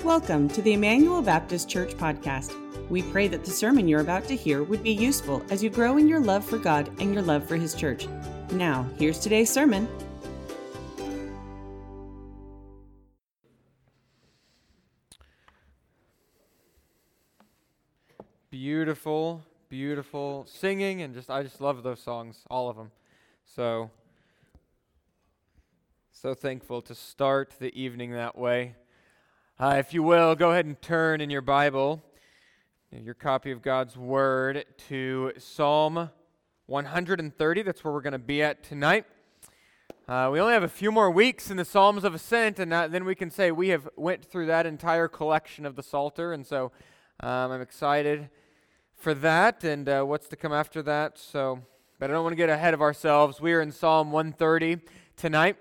Welcome to the Emmanuel Baptist Church podcast. We pray that the sermon you're about to hear would be useful as you grow in your love for God and your love for His church. Now, here's today's sermon. Beautiful, beautiful singing, and I just love those songs, all of them. So thankful to start the evening that way. If you will, go ahead and turn in your Bible, your copy of God's Word, to Psalm 130. That's where we're going to be at tonight. We only have a few more weeks in the Psalms of Ascent, and then we can say we have went through that entire collection of the Psalter, and so I'm excited for that and what's to come after that. But I don't want to get ahead of ourselves. We are in Psalm 130 tonight.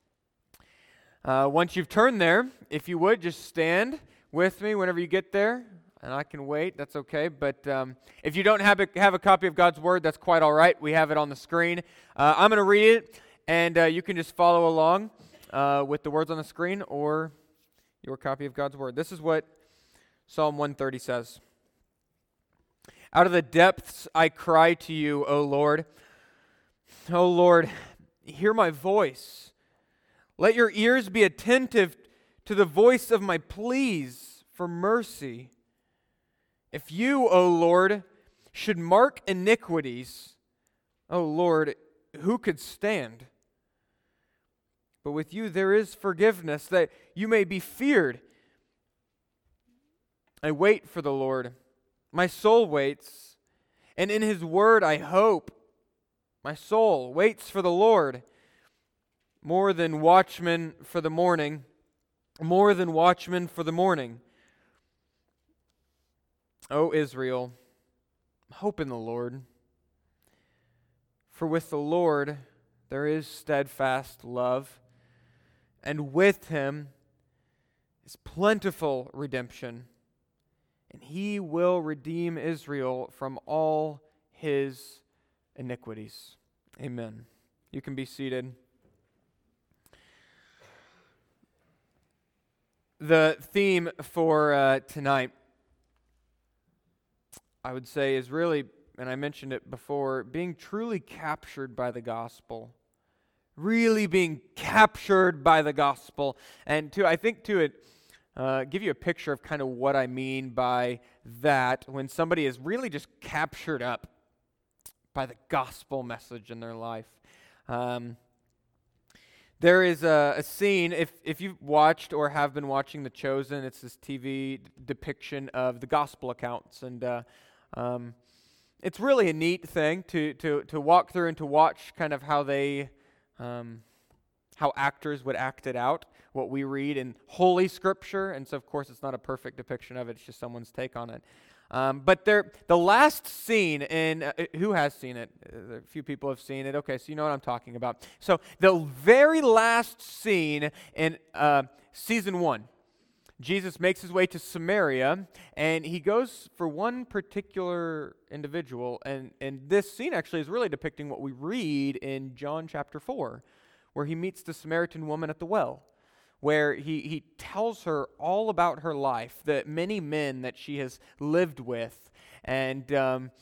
Once you've turned there, if you would, just stand with me whenever you get there, and I can wait. That's okay. But if you don't have a copy of God's Word, that's quite all right. We have it on the screen. I'm going to read it, and you can just follow along with the words on the screen or your copy of God's Word. This is what Psalm 130 says. Out of the depths I cry to you, O Lord. O Lord, hear my voice. Let your ears be attentive to the voice of my pleas for mercy. If you, O Lord, should mark iniquities, O Lord, who could stand? But with you there is forgiveness, that you may be feared. I wait for the Lord. My soul waits, and in His word I hope. My soul waits for the Lord. More than watchmen for the morning, more than watchmen for the morning. O Israel, hope in the Lord. For with the Lord there is steadfast love, and with Him is plentiful redemption, and He will redeem Israel from all his iniquities. Amen. You can be seated. The theme for tonight, I would say, is really, and I mentioned it before, being truly captured by the gospel. Really being captured by the gospel. And I think it give you a picture of kind of what I mean by that, when somebody is really just captured up by the gospel message in their life. There is a scene, if you've watched or have been watching The Chosen, it's this TV depiction of the gospel accounts, and it's really a neat thing to walk through and to watch kind of how they, how actors would act it out, what we read in Holy Scripture, and so of course it's not a perfect depiction of it, it's just someone's take on it. But the last scene in, who has seen it? A few people have seen it. Okay, so you know what I'm talking about. So the very last scene in season 1, Jesus makes his way to Samaria, and he goes for one particular individual, and this scene actually is really depicting what we read in John chapter 4, where he meets the Samaritan woman at the well, where he tells her all about her life, the many men that she has lived with, and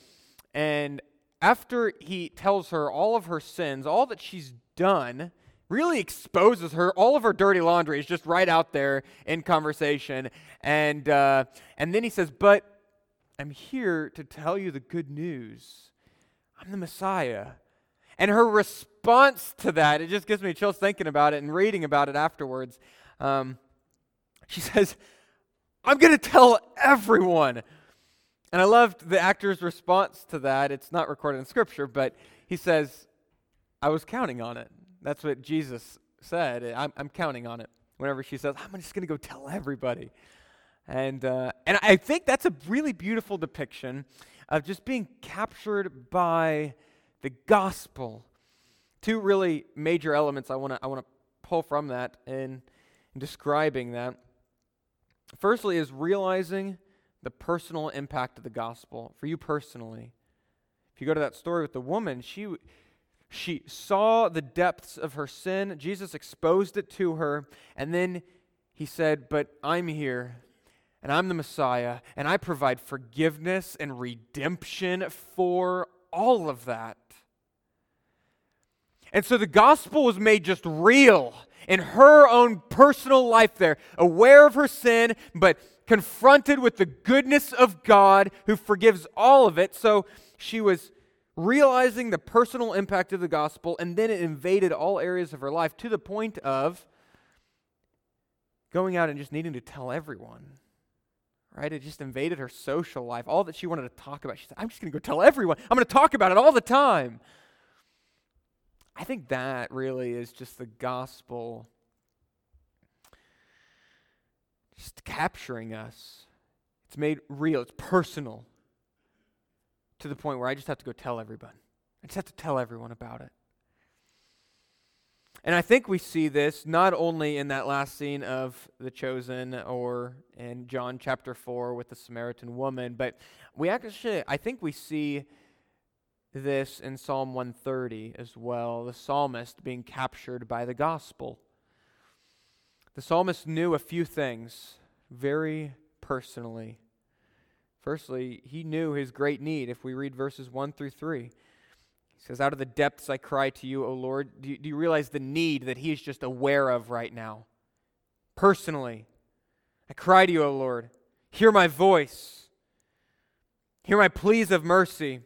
after he tells her all of her sins, all that she's done, really exposes her, all of her dirty laundry is just right out there in conversation, and then he says, but I'm here to tell you the good news. I'm the Messiah. And her response to that, it just gives me chills thinking about it and reading about it afterwards. She says, I'm going to tell everyone. And I loved the actor's response to that. It's not recorded in Scripture, but he says, I was counting on it. That's what Jesus said. I'm counting on it. Whenever she says, I'm just going to go tell everybody. And I think that's a really beautiful depiction of just being captured by the gospel. Two really major elements I want to pull from that in describing that. Firstly is realizing the personal impact of the gospel for you personally. If you go to that story with the woman, she saw the depths of her sin. Jesus exposed it to her, and then he said, but I'm here and I'm the Messiah, and I provide forgiveness and redemption for all of that. And so the gospel was made just real in her own personal life there, aware of her sin, but confronted with the goodness of God who forgives all of it. So she was realizing the personal impact of the gospel, and then it invaded all areas of her life to the point of going out and just needing to tell everyone. Right? It just invaded her social life. All that she wanted to talk about. She said, I'm just going to go tell everyone. I'm going to talk about it all the time. I think that really is just the gospel just capturing us. It's made real. It's personal to the point where I just have to go tell everyone. I just have to tell everyone about it. And I think we see this not only in that last scene of The Chosen or in John chapter 4 with the Samaritan woman, but I think we see this in Psalm 130 as well, the psalmist being captured by the gospel. The psalmist knew a few things very personally. Firstly, he knew his great need. If we read verses 1 through 3, he says, out of the depths I cry to you, O Lord. Do you realize the need that he is just aware of right now? Personally, I cry to you, O Lord. Hear my voice. Hear my pleas of mercy.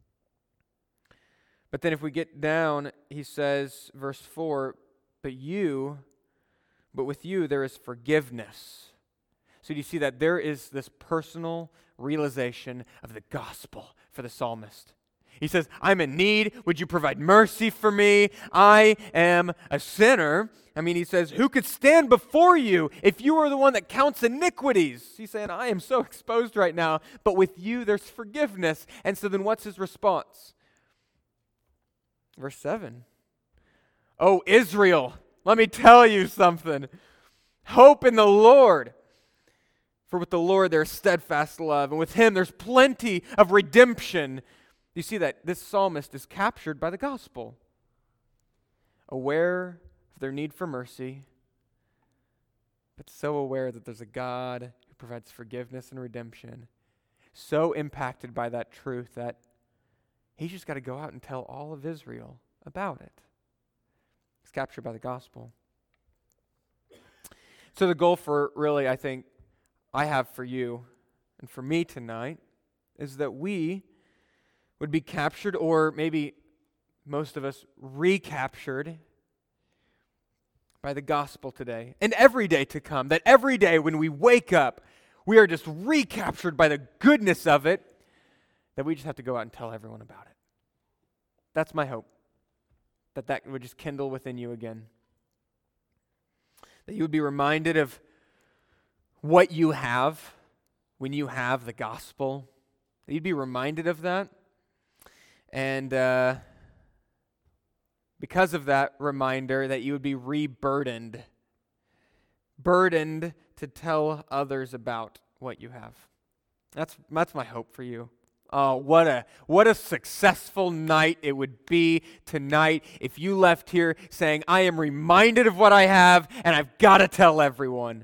But then if we get down, he says, verse 4, but with you there is forgiveness. So do you see that there is this personal realization of the gospel for the psalmist? He says, I'm in need. Would you provide mercy for me? I am a sinner. He says, who could stand before you if you were the one that counts iniquities? He's saying, I am so exposed right now, but with you there's forgiveness. And so then what's his response? Verse 7. Oh, Israel, let me tell you something. Hope in the Lord. For with the Lord there is steadfast love, and with him there's plenty of redemption. You see that this psalmist is captured by the gospel, aware of their need for mercy, but so aware that there's a God who provides forgiveness and redemption, so impacted by that truth that he's just got to go out and tell all of Israel about it. He's captured by the gospel. So the goal for really, I think, I have for you and for me tonight is that we would be captured, or maybe most of us recaptured by the gospel today and every day to come. That every day when we wake up, we are just recaptured by the goodness of it, that we just have to go out and tell everyone about it. That's my hope, that would just kindle within you again. That you would be reminded of what you have when you have the gospel. That you'd be reminded of that. And because of that reminder, that you would be burdened to tell others about what you have. That's my hope for you. Oh, what a successful night it would be tonight if you left here saying, I am reminded of what I have, and I've got to tell everyone.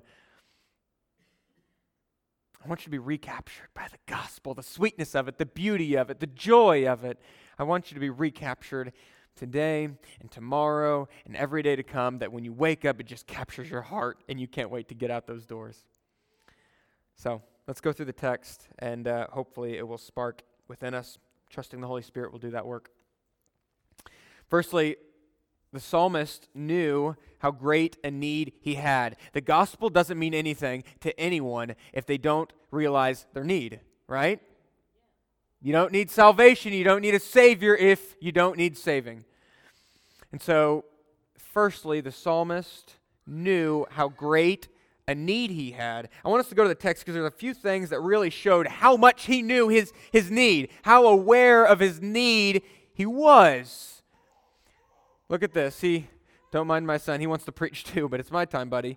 I want you to be recaptured by the gospel, the sweetness of it, the beauty of it, the joy of it. I want you to be recaptured today and tomorrow and every day to come, that when you wake up, it just captures your heart and you can't wait to get out those doors. So let's go through the text, and hopefully it will spark within us. Trusting the Holy Spirit will do that work. Firstly, the psalmist knew how great a need he had. The gospel doesn't mean anything to anyone if they don't realize their need, right? You don't need salvation. You don't need a Savior if you don't need saving. And so, firstly, the psalmist knew how great a need he had. I want us to go to the text because there's a few things that really showed how much he knew his need, how aware of his need he was. Look at this. Don't mind my son. He wants to preach too, but it's my time, buddy.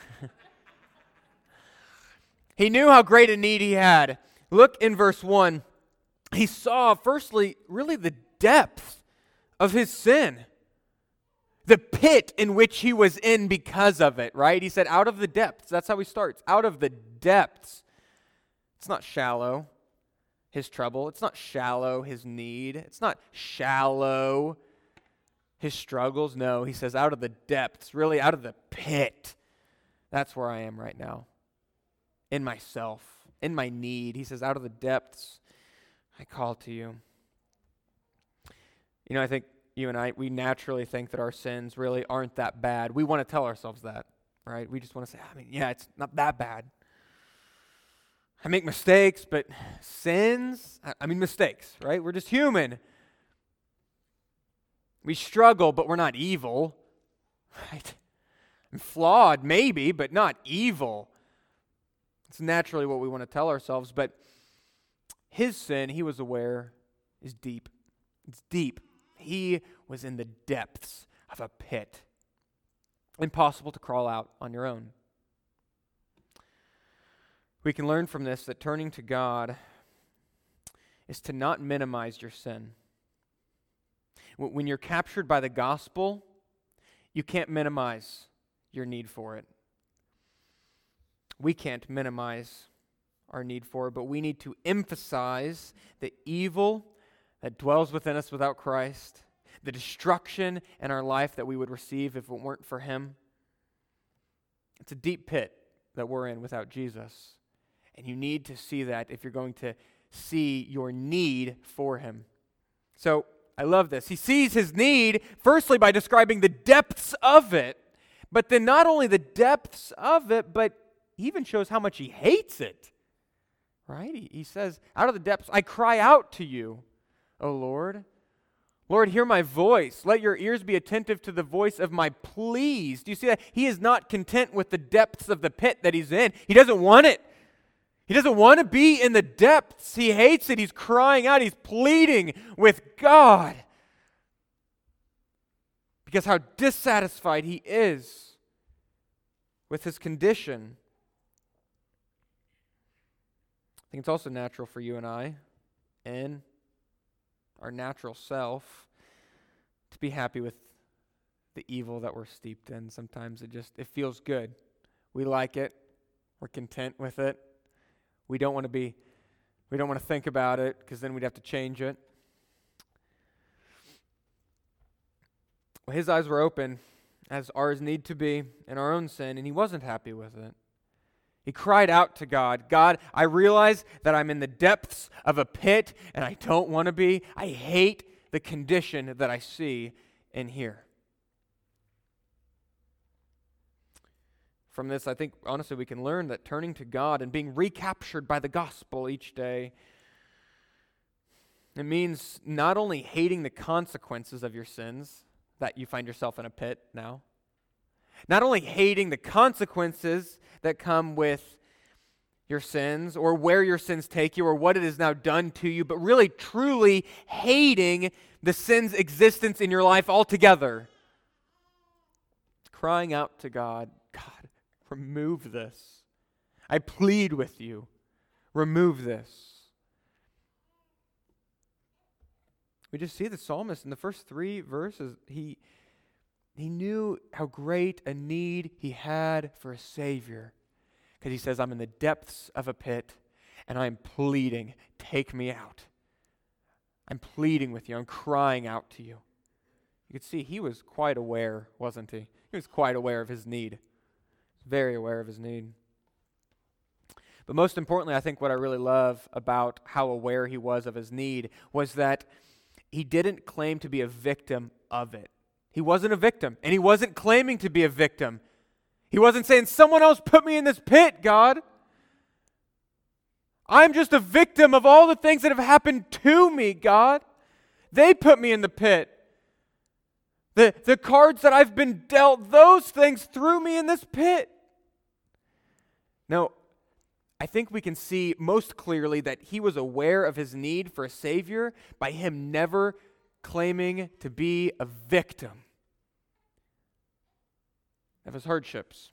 He knew how great a need he had. Look in verse 1. He saw, firstly, really the depth of his sin. the pit in which he was in because of it, right? He said, out of the depths. That's how he starts. Out of the depths. It's not shallow, his trouble. It's not shallow, his need. It's not shallow, his struggles. No, he says, out of the depths, really out of the pit. That's where I am right now. In myself, in my need. He says, out of the depths, I call to you. You know, I think you and I, we naturally think that our sins really aren't that bad. We want to tell ourselves that, right? We just want to say, it's not that bad. I make mistakes, but sins, mistakes, right? We're just human. We struggle, but we're not evil, right? I'm flawed, maybe, but not evil. It's naturally what we want to tell ourselves, but his sin, he was aware, is deep. It's deep. He was in the depths of a pit. Impossible to crawl out on your own. We can learn from this that turning to God is to not minimize your sin. When you're captured by the gospel, you can't minimize your need for it. We can't minimize our need for it, but we need to emphasize the evil that dwells within us without Christ, the destruction in our life that we would receive if it weren't for him. It's a deep pit that we're in without Jesus. And you need to see that if you're going to see your need for him. So, I love this. He sees his need, firstly, by describing the depths of it, but then not only the depths of it, but he even shows how much he hates it. Right? He says, out of the depths, I cry out to you, O Lord. Lord, hear my voice. Let your ears be attentive to the voice of my pleas. Do you see that? He is not content with the depths of the pit that he's in. He doesn't want it. He doesn't want to be in the depths. He hates it. He's crying out. He's pleading with God because how dissatisfied he is with his condition. I think it's also natural for you and I, in our natural self, to be happy with the evil that we're steeped in. Sometimes it feels good. We like it. We're content with it. We don't want to think about it because then we'd have to change it. Well, his eyes were open, as ours need to be, in our own sin, and he wasn't happy with it. He cried out to God, God, I realize that I'm in the depths of a pit and I don't want to be. I hate the condition that I see in here. From this, I think, honestly, we can learn that turning to God and being recaptured by the gospel each day, it means not only hating the consequences of your sins, that you find yourself in a pit now, not only hating the consequences that come with your sins or where your sins take you or what it has now done to you, but really truly hating the sin's existence in your life altogether. Crying out to God, God, remove this. I plead with you, remove this. We just see the psalmist in the first 3 verses. He knew how great a need he had for a Savior. Because he says, I'm in the depths of a pit and I'm pleading, take me out. I'm pleading with you. I'm crying out to you. You could see he was quite aware, wasn't he? He was quite aware of his need. Very aware of his need. But most importantly, I think what I really love about how aware he was of his need was that he didn't claim to be a victim of it. He wasn't a victim, and he wasn't claiming to be a victim. He wasn't saying, someone else put me in this pit, God. I'm just a victim of all the things that have happened to me, God. They put me in the pit. The cards that I've been dealt, those things threw me in this pit. No, I think we can see most clearly that he was aware of his need for a Savior by him never claiming to be a victim of his hardships.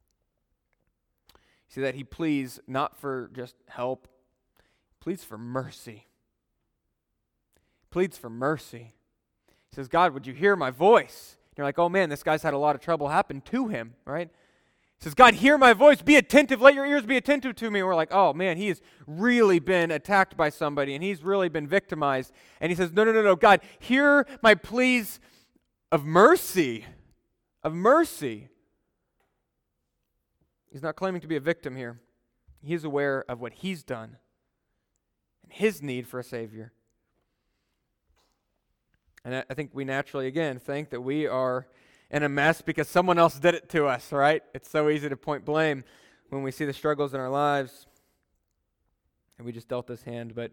See that he pleads not for just help, he pleads for mercy. He pleads for mercy. He says, God, would you hear my voice? You're like, oh man, this guy's had a lot of trouble happen to him, right? He says, God, hear my voice, be attentive, let your ears be attentive to me. And we're like, oh man, he has really been attacked by somebody and he's really been victimized. And he says, no, God, hear my pleas of mercy, of mercy. He's not claiming to be a victim here. He's aware of what he's done and his need for a Savior. And I think we naturally, again, think that we are in a mess because someone else did it to us, right? It's so easy to point blame when we see the struggles in our lives. And we just dealt this hand, but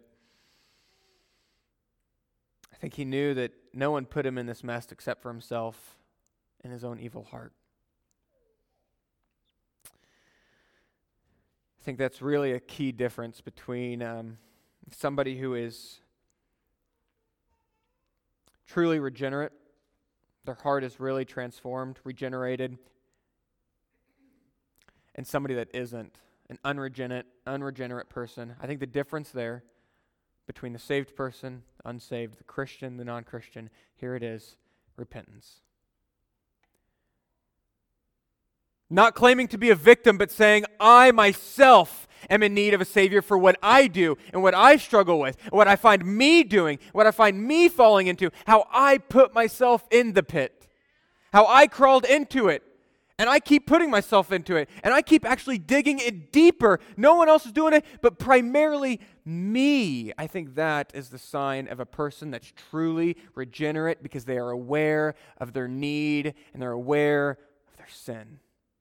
I think he knew that no one put him in this mess except for himself and his own evil heart. I think that's really a key difference between somebody who is truly regenerate, their heart is really transformed, regenerated, and somebody that isn't, an unregenerate person. I think the difference there between the saved person, the unsaved, the Christian, the non-Christian, here it is, repentance. Not claiming to be a victim, but saying, I myself am in need of a Savior for what I do and what I struggle with, what I find me doing, what I find me falling into, how I put myself in the pit, how I crawled into it, and I keep putting myself into it, and I keep actually digging it deeper. No one else is doing it, but primarily me. I think that is the sign of a person that's truly regenerate because they are aware of their need and they're aware of their sin.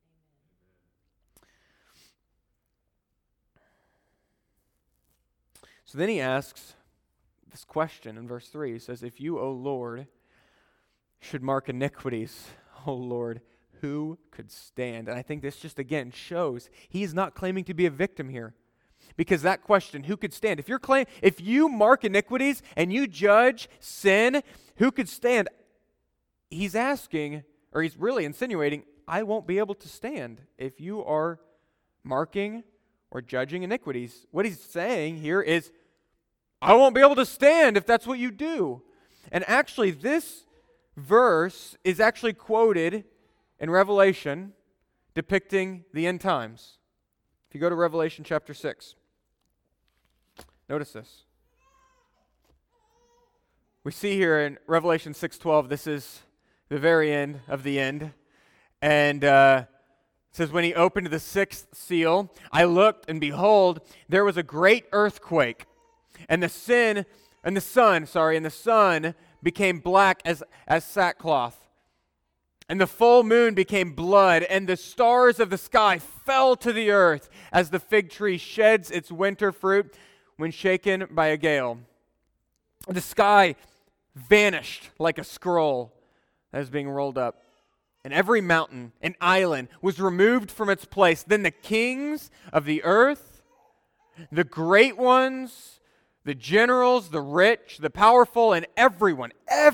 So then he asks this question in verse 3. He says, if you, O Lord, should mark iniquities, O Lord, who could stand? And I think this just again shows he is not claiming to be a victim here. Because that question, who could stand? If you mark iniquities and you judge sin, who could stand? He's asking, or he's really insinuating, I won't be able to stand if you are marking or judging iniquities. What he's saying here is, I won't be able to stand if that's what you do. And actually, this verse is actually quoted in Revelation depicting the end times. If you go to Revelation chapter 6, notice this. We see here in Revelation 6:12, this is the very end of the end. And it says, when he opened the sixth seal, I looked, and behold, there was a great earthquake. And the sun became black as sackcloth. And the full moon became blood, and the stars of the sky fell to the earth as the fig tree sheds its winter fruit when shaken by a gale. The sky vanished like a scroll that is being rolled up. And every mountain and island was removed from its place. Then the kings of the earth, the great ones, the generals, the rich, the powerful, and everyone,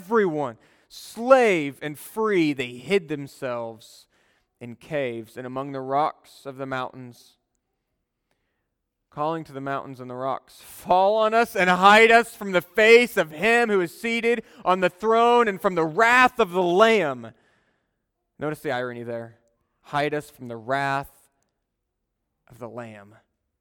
slave and free, they hid themselves in caves and among the rocks of the mountains, calling to the mountains and the rocks, fall on us and hide us from the face of him who is seated on the throne and from the wrath of the Lamb. Notice the irony there. Hide us from the wrath of the Lamb.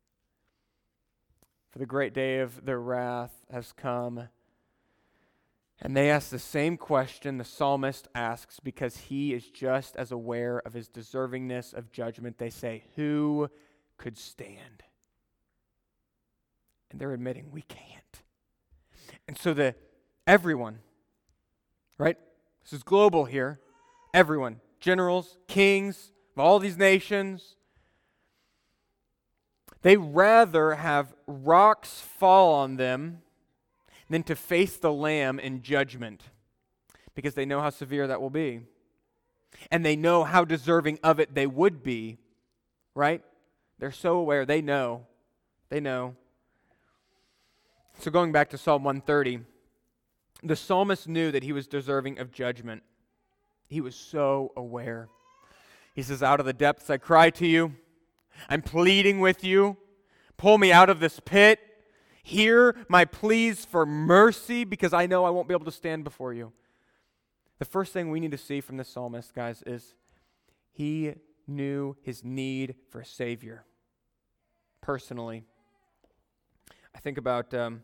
For the great day of their wrath has come. And they ask the same question the psalmist asks because he is just as aware of his deservingness of judgment. They say, who could stand? And they're admitting we can't. And so everyone, right? This is global here. Everyone, generals, kings of all these nations, they rather have rocks fall on them than to face the Lamb in judgment because they know how severe that will be. And they know how deserving of it they would be, right? They're so aware. They know. So going back to Psalm 130, the psalmist knew that he was deserving of judgment. He was so aware. He says, out of the depths I cry to you. I'm pleading with you. Pull me out of this pit. Hear my pleas for mercy because I know I won't be able to stand before you. the first thing we need to see from this psalmist, guys, is he knew his need for a Savior. Personally, I think about a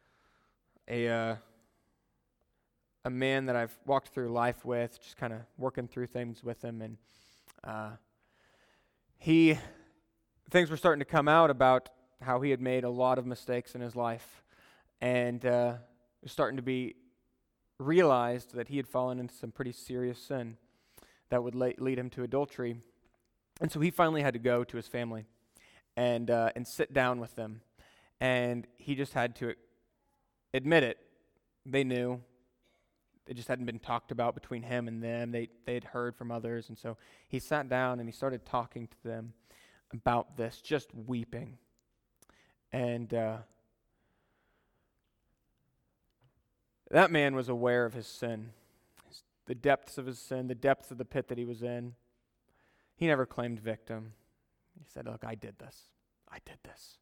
man that I've walked through life with, just kind of working through things with him, and things were starting to come out about how he had made a lot of mistakes in his life, and it was starting to be realized that he had fallen into some pretty serious sin that would lead him to adultery. And so he finally had to go to his family and sit down with them. And he just had to admit it. They knew. It just hadn't been talked about between him and them. They had heard from others. And so he sat down and he started talking to them about this, just weeping. And that man was aware of his sin, the depths of his sin, the depths of the pit that he was in. He never claimed victim. He said, look, I did this. I did this.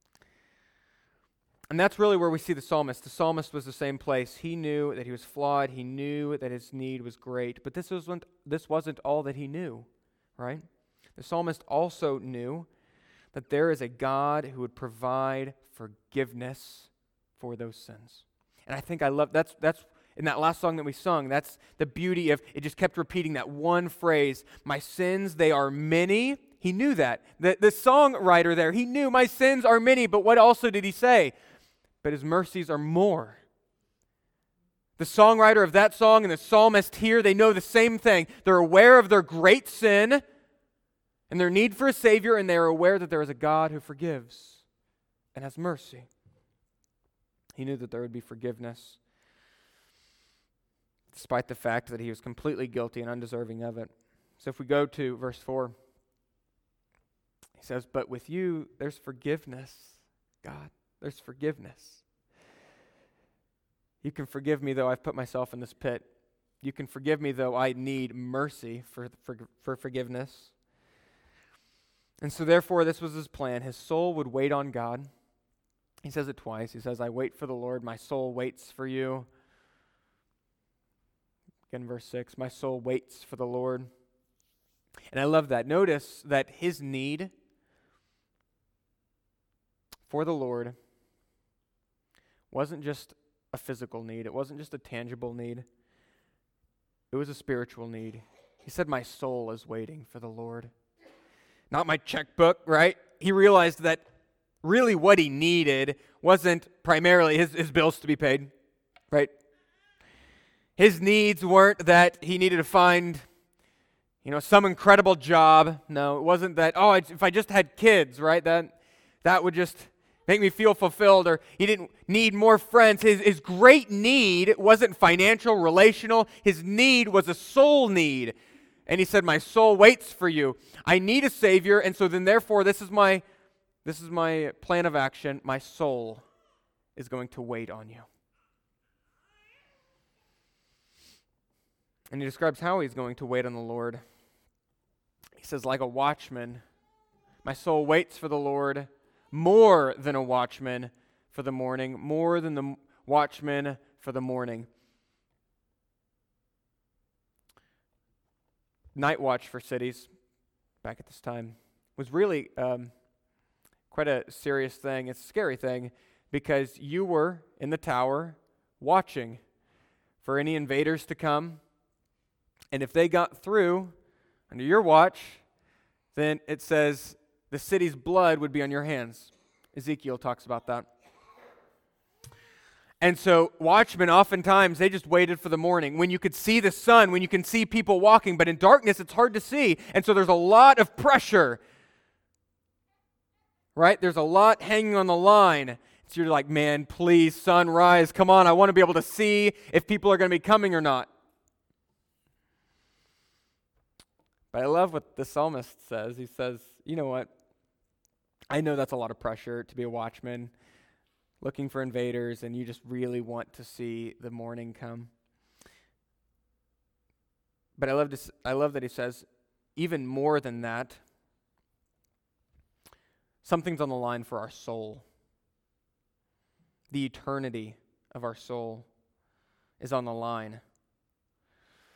And that's really where we see the psalmist. The psalmist was the same place. He knew that he was flawed. He knew that his need was great. But this wasn't all that he knew, right? The psalmist also knew that there is a God who would provide forgiveness for those sins. And I think I love, that's in that last song that we sung, that's the beauty of, it just kept repeating that one phrase, my sins, they are many. He knew that. The songwriter there, he knew my sins are many, but what also did he say? But his mercies are more. The songwriter of that song and the psalmist here, they know the same thing. They're aware of their great sin and their need for a Savior, and they are aware that there is a God who forgives and has mercy. He knew that there would be forgiveness, despite the fact that he was completely guilty and undeserving of it. So if we go to verse 4, he says, but with you, there's forgiveness, God. There's forgiveness. You can forgive me, though I've put myself in this pit. You can forgive me, though I need mercy for forgiveness. And so therefore, this was his plan. His soul would wait on God. He says it twice. He says, I wait for the Lord. My soul waits for you. Again, verse 6, my soul waits for the Lord. And I love that. Notice that his need for the Lord wasn't just a physical need. It wasn't just a tangible need. It was a spiritual need. He said, my soul is waiting for the Lord. Not my checkbook, right? He realized that really what he needed wasn't primarily his bills to be paid, right? His needs weren't that he needed to find, some incredible job. No, it wasn't that, if I just had kids, right? That would just make me feel fulfilled, or he didn't need more friends. His great need wasn't financial, relational. His need was a soul need. And he said, my soul waits for you. I need a Savior, and so then therefore this is my plan of action. My soul is going to wait on you. And he describes how he's going to wait on the Lord. He says, like a watchman, my soul waits for the Lord more than a watchman for the morning, more than the watchman for the morning. Night watch for cities back at this time was really quite a serious thing. It's a scary thing because you were in the tower watching for any invaders to come. And if they got through under your watch, then it says the city's blood would be on your hands. Ezekiel talks about that. And so watchmen, oftentimes, they just waited for the morning when you could see the sun, when you can see people walking, but in darkness, it's hard to see. And so there's a lot of pressure, right? There's a lot hanging on the line. So you're like, man, please, sunrise, come on, I want to be able to see if people are going to be coming or not. But I love what the psalmist says. He says, you know what? I know that's a lot of pressure to be a watchman, looking for invaders, and you just really want to see the morning come. But I love that he says, even more than that, something's on the line for our soul. The eternity of our soul is on the line.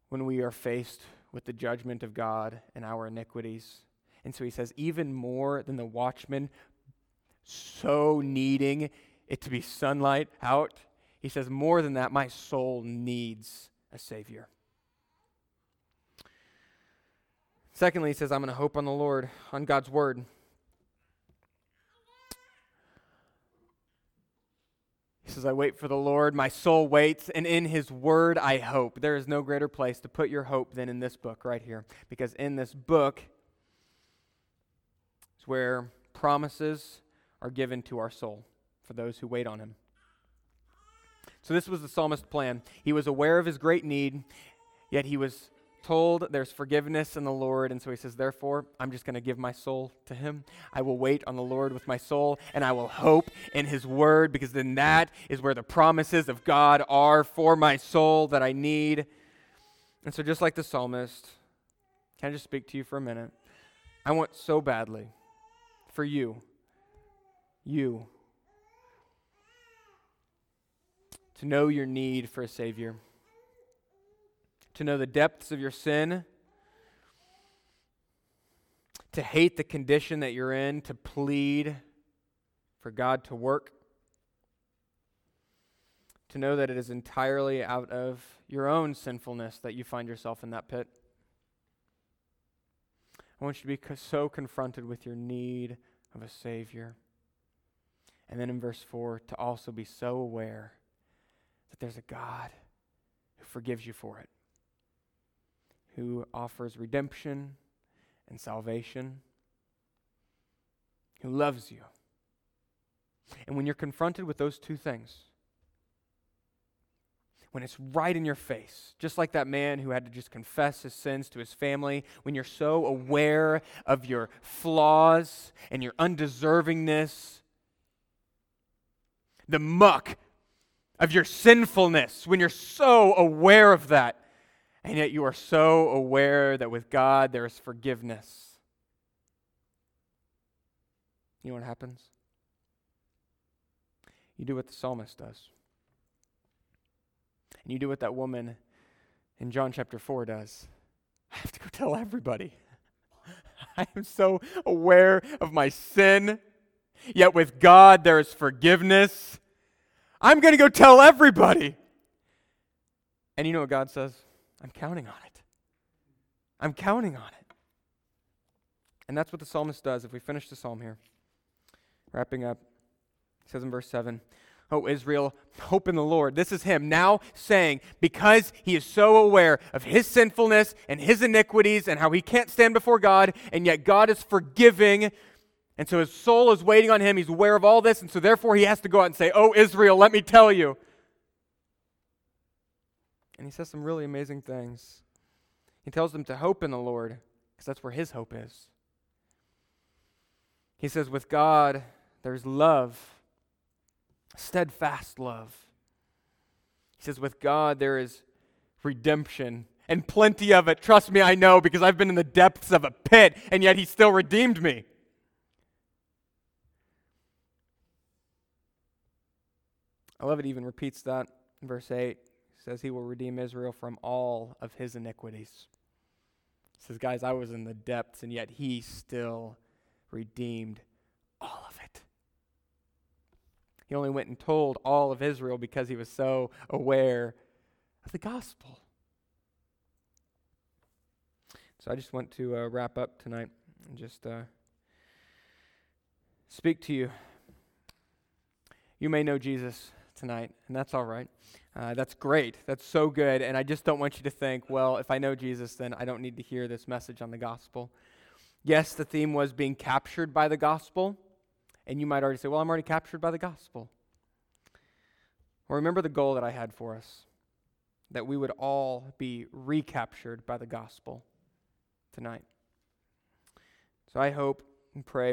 when we are faced with the judgment of God and our iniquities. And so he says, even more than the watchman so needing it to be sunlight out, he says, more than that, my soul needs a Savior. Secondly, he says, I'm going to hope on the Lord, on God's word. He says, I wait for the Lord, my soul waits, and in his word I hope. There is no greater place to put your hope than in this book right here. Because in this book is where promises are given to our soul for those who wait on him. So this was the psalmist's plan. He was aware of his great need, yet he was told there's forgiveness in the Lord, and so he says, therefore, I'm just going to give my soul to him. I will wait on the Lord with my soul, and I will hope in his word, because then that is where the promises of God are for my soul that I need. And so just like the psalmist, can I just speak to you for a minute? I want so badly for you, to know your need for a Savior, to know the depths of your sin, to hate the condition that you're in, to plead for God to work, to know that it is entirely out of your own sinfulness that you find yourself in that pit. I want you to be so confronted with your need of a Savior. And then in verse 4, to also be so aware that there's a God who forgives you for it, who offers redemption and salvation, who loves you. And when you're confronted with those two things, when it's right in your face, just like that man who had to just confess his sins to his family, when you're so aware of your flaws and your undeservingness, the muck of your sinfulness, when you're so aware of that, and yet you are so aware that with God there is forgiveness, you know what happens? You do what the psalmist does. And you do what that woman in John chapter 4 does. I have to go tell everybody. I am so aware of my sin, yet with God there is forgiveness. I'm going to go tell everybody. And you know what God says? I'm counting on it. I'm counting on it. And that's what the psalmist does. If we finish the psalm here, wrapping up, it says in verse 7, "O Israel, hope in the Lord." This is him now saying, because he is so aware of his sinfulness and his iniquities and how he can't stand before God, and yet God is forgiving, and so his soul is waiting on him. He's aware of all this, and so therefore he has to go out and say, "Oh, Israel, let me tell you." And he says some really amazing things. He tells them to hope in the Lord, because that's where his hope is. He says, with God, there's love, steadfast love. He says, with God, there is redemption, and plenty of it. Trust me, I know, because I've been in the depths of a pit, and yet he still redeemed me. I love it, even repeats that in verse 8. He says he will redeem Israel from all of his iniquities. He says, guys, I was in the depths, and yet he still redeemed all of it. He only went and told all of Israel because he was so aware of the gospel. So I just want to wrap up tonight and just speak to you. You may know Jesus tonight, and that's all right. That's great. That's so good. And I just don't want you to think, well, if I know Jesus, then I don't need to hear this message on the gospel. Yes, the theme was being captured by the gospel. And you might already say, well, I'm already captured by the gospel. Well, remember the goal that I had for us, that we would all be recaptured by the gospel tonight. So I hope and pray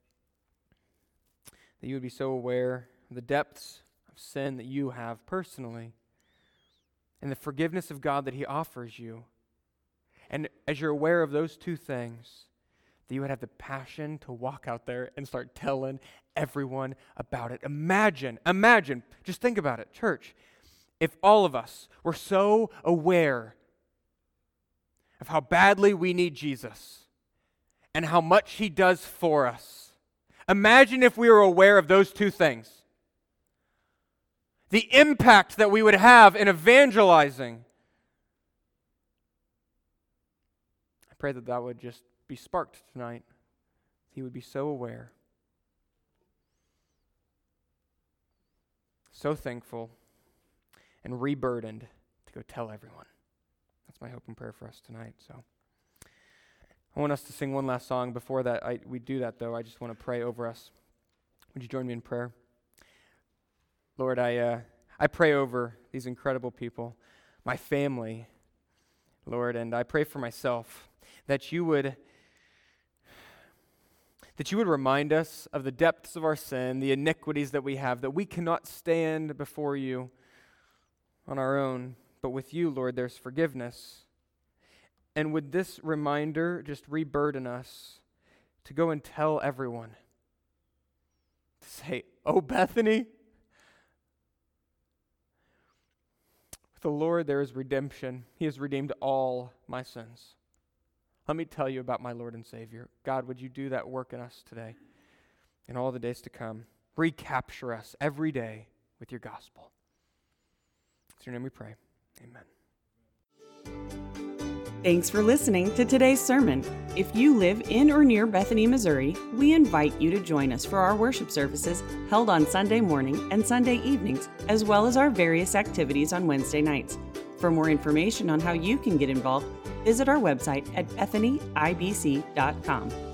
that you would be so aware of the depths of sin that you have personally and the forgiveness of God that he offers you. And as you're aware of those two things, that you would have the passion to walk out there and start telling everyone about it. Imagine, just think about it, church, if all of us were so aware of how badly we need Jesus and how much he does for us. Imagine if we were aware of those two things. The impact that we would have in evangelizing. I pray that that would just be sparked tonight. He would be so aware. So thankful and reburdened to go tell everyone. That's my hope and prayer for us tonight. So I want us to sing one last song. Before that, we do that though, I just want to pray over us. Would you join me in prayer? Lord, I pray over these incredible people, my family, Lord, and I pray for myself that you would remind us of the depths of our sin, the iniquities that we have, that we cannot stand before you on our own, but with you, Lord, there's forgiveness. And would this reminder just reburden us to go and tell everyone, to say, "Oh, Bethany, with the Lord there is redemption. He has redeemed all my sins. Let me tell you about my Lord and Savior." God, would you do that work in us today and all the days to come? Recapture us every day with your gospel. In your name we pray. Amen. Thanks for listening to today's sermon. If you live in or near Bethany, Missouri, we invite you to join us for our worship services held on Sunday morning and Sunday evenings, as well as our various activities on Wednesday nights. For more information on how you can get involved, visit our website at bethanyibc.com.